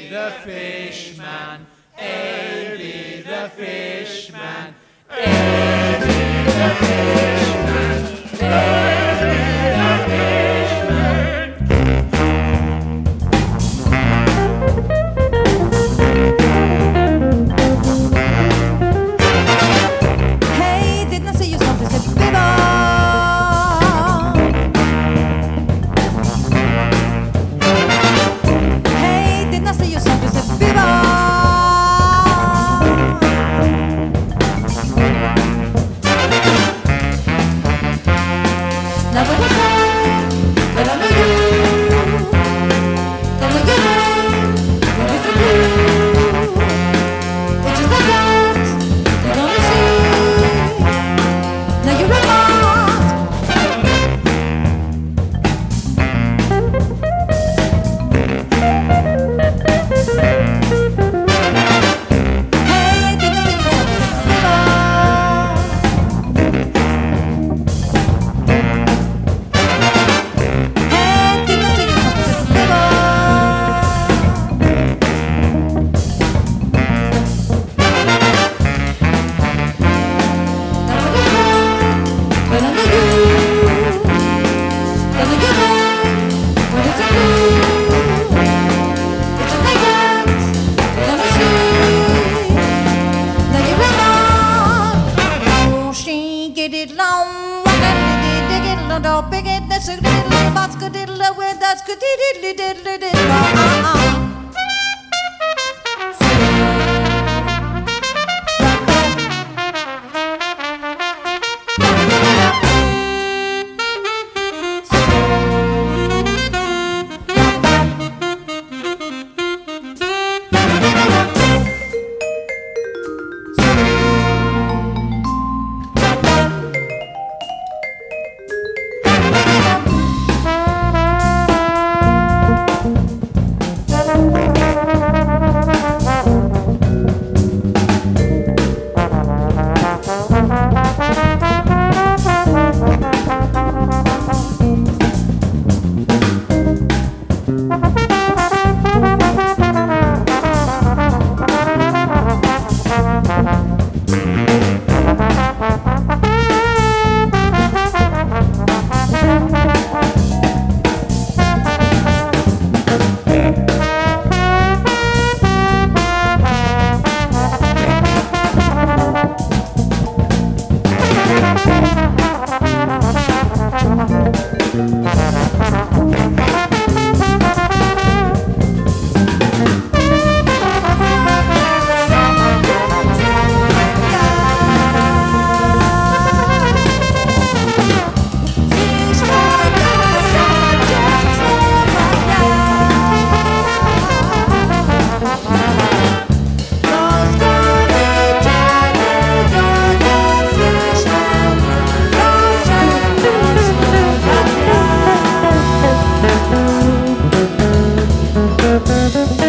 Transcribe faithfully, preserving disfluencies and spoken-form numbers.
the fishman, Aby the fishman, Aby the fishman, Aby the fishman. Hej, didn't I say you something to bibba? Hey, didn't I say you something to bibba? Now when you say that I know you, that I know you, what is it you? It's just like that, you don't see. Now you're a lost. Hey, didn't I say you something to bibba? Hey, didn't I say you something to bibba? Now what is it? But I know you, that I know you. What is it you? It's just like that, you don't see. Now you're alone. Oh, she get it long, walk it, dig it, long, dog, big it, that's a little box, good little way, that's good, diddly, diddly, diddly, uh-uh. Thank you.